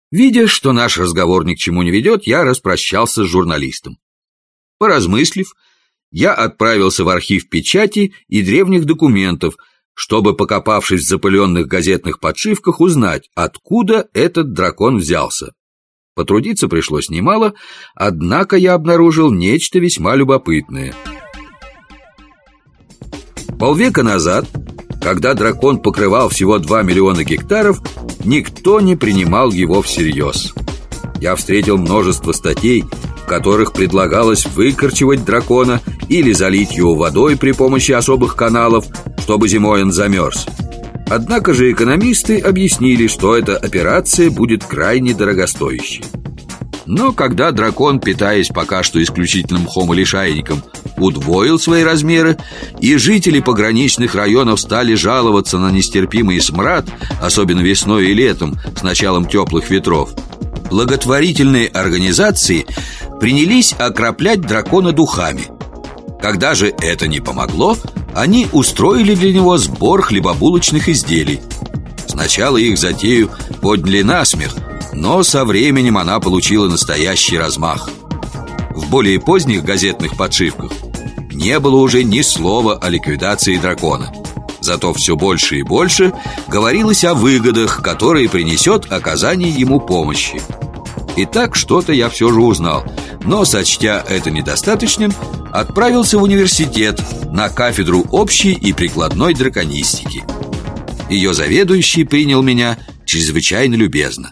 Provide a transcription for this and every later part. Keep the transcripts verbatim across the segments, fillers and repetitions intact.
Видя, что наш разговор ни к чему не ведет, я распрощался с журналистом. Поразмыслив, я отправился в архив печати и древних документов, чтобы, покопавшись в запыленных газетных подшивках, узнать, откуда этот дракон взялся. Потрудиться пришлось немало, однако я обнаружил нечто весьма любопытное. Полвека назад, когда дракон покрывал всего два миллиона гектаров, никто не принимал его всерьез. Я встретил множество статей, в которых предлагалось выкорчевать дракона или залить его водой при помощи особых каналов, чтобы зимой он замерз. Однако же экономисты объяснили, что эта операция будет крайне дорогостоящей. Но когда дракон, питаясь пока что исключительно мхом и лишайником, удвоил свои размеры, и жители пограничных районов стали жаловаться на нестерпимый смрад, особенно весной и летом с началом теплых ветров, благотворительные организации принялись окроплять дракона духами. Когда же это не помогло, они устроили для него сбор хлебобулочных изделий. Сначала их затею подняли на смех, но со временем она получила настоящий размах. В более поздних газетных подшивках не было уже ни слова о ликвидации дракона. Зато все больше и больше говорилось о выгодах, которые принесет оказание ему помощи. Итак, что-то я все же узнал, но, сочтя это недостаточным, отправился в университет на кафедру общей и прикладной драконистики. Ее заведующий принял меня чрезвычайно любезно.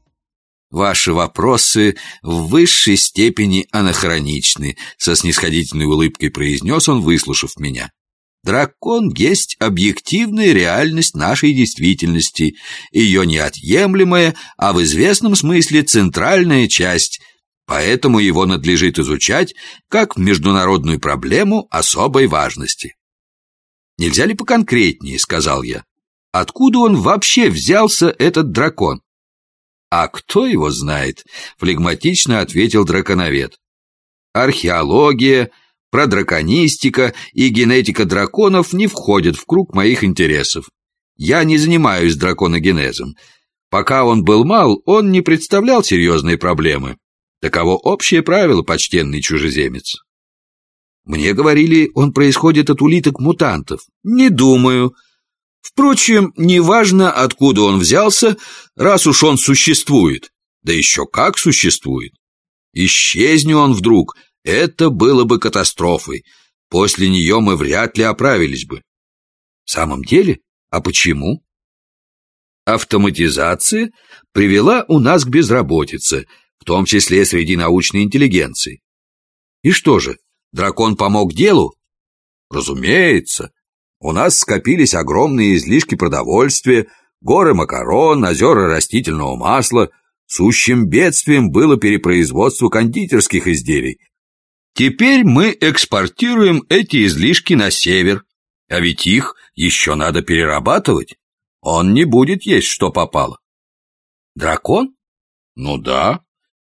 «Ваши вопросы в высшей степени анахроничны», — со снисходительной улыбкой произнес он, выслушав меня. «Дракон есть объективная реальность нашей действительности, ее неотъемлемая, а в известном смысле центральная часть, поэтому его надлежит изучать как международную проблему особой важности». «Нельзя ли поконкретнее?» — сказал я. «Откуда он вообще взялся, этот дракон?» «А кто его знает?» — флегматично ответил драконовед. «Археология, продраконистика и генетика драконов не входят в круг моих интересов. Я не занимаюсь драконогенезом. Пока он был мал, он не представлял серьезной проблемы. Таково общее правило, почтенный чужеземец». «Мне говорили, он происходит от улиток-мутантов». «Не думаю. Впрочем, неважно, откуда он взялся, раз уж он существует. Да еще как существует. Исчезни он вдруг, это было бы катастрофой. После нее мы вряд ли оправились бы». «В самом деле? А почему?» «Автоматизация привела у нас к безработице, в том числе среди научной интеллигенции». «И что же, дракон помог делу?» «Разумеется. У нас скопились огромные излишки продовольствия, горы макарон, озера растительного масла. Сущим бедствием было перепроизводство кондитерских изделий. Теперь мы экспортируем эти излишки на север, а ведь их еще надо перерабатывать. Он не будет есть, что попало». «Дракон?» «Ну да.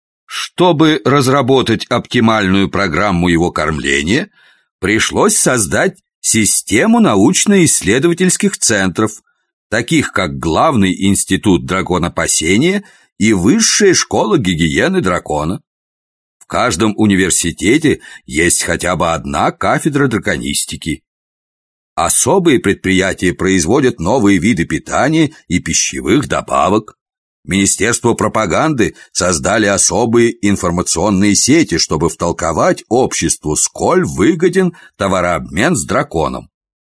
Чтобы разработать оптимальную программу его кормления, пришлось создать систему научно-исследовательских центров, таких как Главный институт драконопасения и Высшая школа гигиены дракона. В каждом университете есть хотя бы одна кафедра драконистики. Особые предприятия производят новые виды питания и пищевых добавок. Министерство пропаганды создали особые информационные сети, чтобы втолковать обществу, сколь выгоден товарообмен с драконом».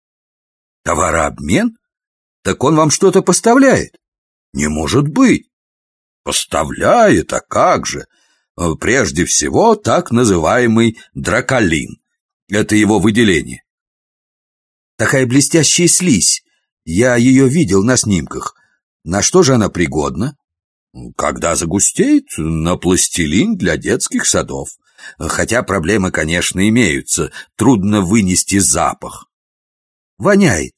«Товарообмен? Так он вам что-то поставляет?» «Не может быть». «Поставляет, а как же? Прежде всего, так называемый драколин. Это его выделение». «Такая блестящая слизь. Я ее видел на снимках. На что же она пригодна?» «Когда загустеет, на пластилин для детских садов. Хотя проблемы, конечно, имеются. Трудно вынести запах». «Воняет?»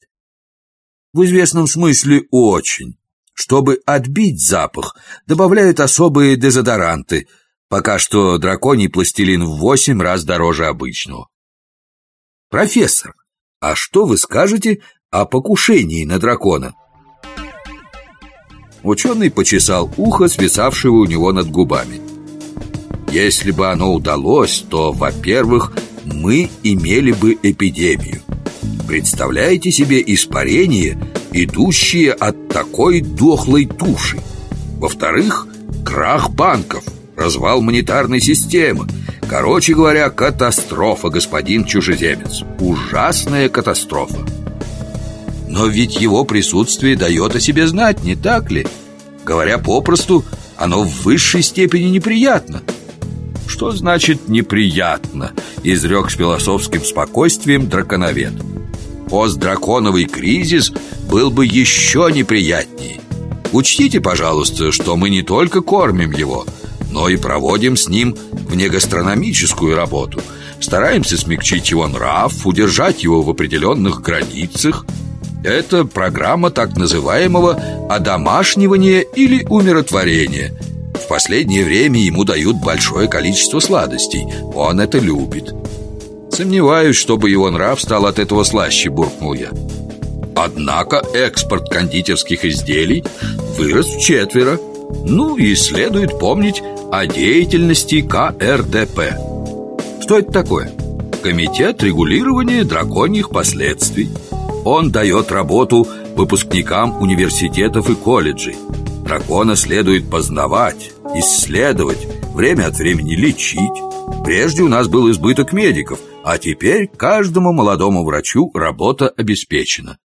«В известном смысле очень. Чтобы отбить запах, добавляют особые дезодоранты. Пока что драконий пластилин в восемь раз дороже обычного». «Профессор, а что вы скажете о покушении на дракона?» Ученый почесал ухо, свисавшего у него над губами. Если бы оно удалось, то, во-первых, мы имели бы эпидемию. Представляете себе испарение, идущее от такой дохлой туши? Во-вторых, крах банков, развал монетарной системы. Короче говоря, катастрофа, господин чужеземец. Ужасная катастрофа. Но ведь его присутствие дает о себе знать, не так ли? Говоря попросту, оно в высшей степени неприятно. Что значит неприятно? Изрек с философским спокойствием драконовед. Постдраконовый кризис был бы еще неприятнее. Учтите, пожалуйста, что мы не только кормим его, но и проводим с ним внегастрономическую работу. Стараемся смягчить его нрав, удержать его в определенных границах. Это программа так называемого одомашнивания или умиротворения. В последнее время ему дают большое количество сладостей. Он это любит. Сомневаюсь, чтобы его нрав стал от этого слаще, буркнул я. Однако экспорт кондитерских изделий вырос вчетверо. Ну и следует помнить о деятельности ка эр дэ пэ. Что это такое? Комитет регулирования драконьих последствий. Он дает работу выпускникам университетов и колледжей. Дракона следует познавать, исследовать, время от времени лечить. Прежде у нас был избыток медиков, а теперь каждому молодому врачу работа обеспечена.